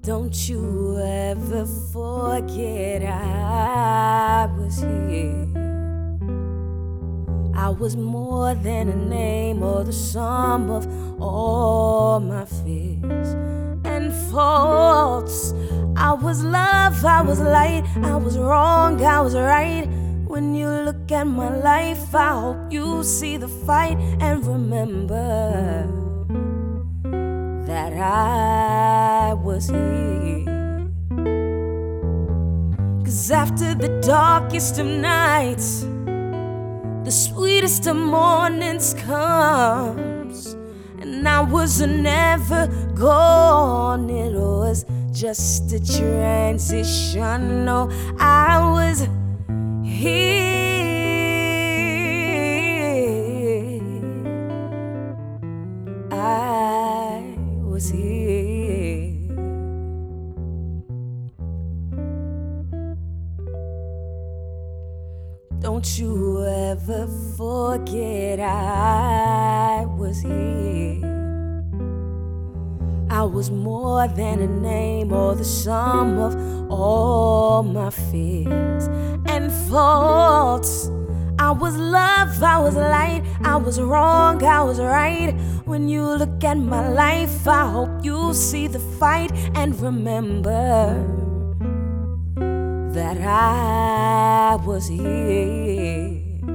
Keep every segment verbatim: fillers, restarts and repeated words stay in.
Don't you ever forget I was here. I was more than a name or the sum of all my fears and faults. I was love, I was light, I was wrong, I was right. When you look at my life, I hope you see the fight and remember that I was here. 'Cause after the darkest of nights, the sweetest of mornings comes, and I was never gone. It was just a transition. No, I was here. I was here. Don't you ever forget I was here. I was more than a name or the sum of all my fears and faults. I was love, I was light, I was wrong, I was right. When you look at my life, I hope you see the fight and remember that I was here.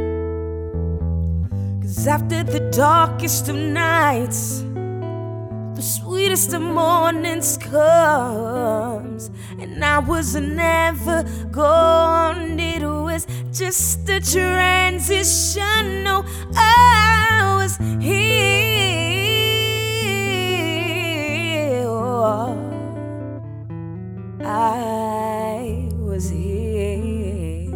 'Cause after the darkest of nights, the sweetest of mornings comes, and I was never gone. It was just a transition. No, I was here. Oh, I was here.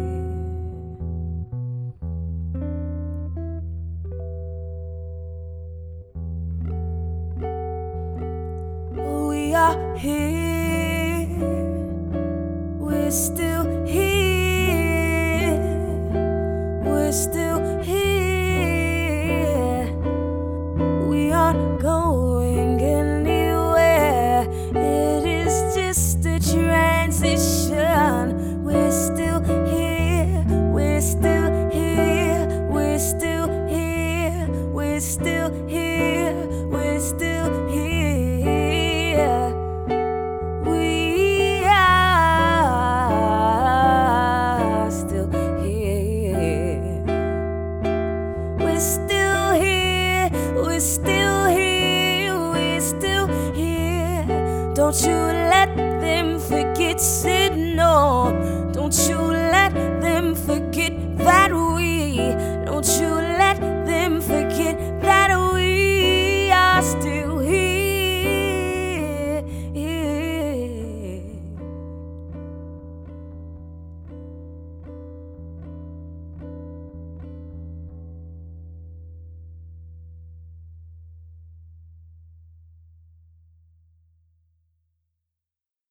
We are here. We're still here. We're still here. We aren't going anywhere. It is just a transition. We're still here. We're still here. We're still here. We're still here. We're still here. We are still here. We're still here. We're still here. We're still here. Don't you let them forget it, no. Don't you let them forget that we